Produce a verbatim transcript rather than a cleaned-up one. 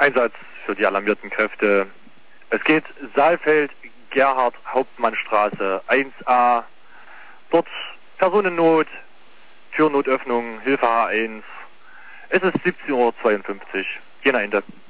Einsatz für die alarmierten Kräfte. Es geht Saalfeld, Gerhard-Hauptmann-Straße eins a. Dort Personennot, Türnotöffnung, Hilfe H eins. Es ist siebzehn Uhr zweiundfünfzig. Jena Ende.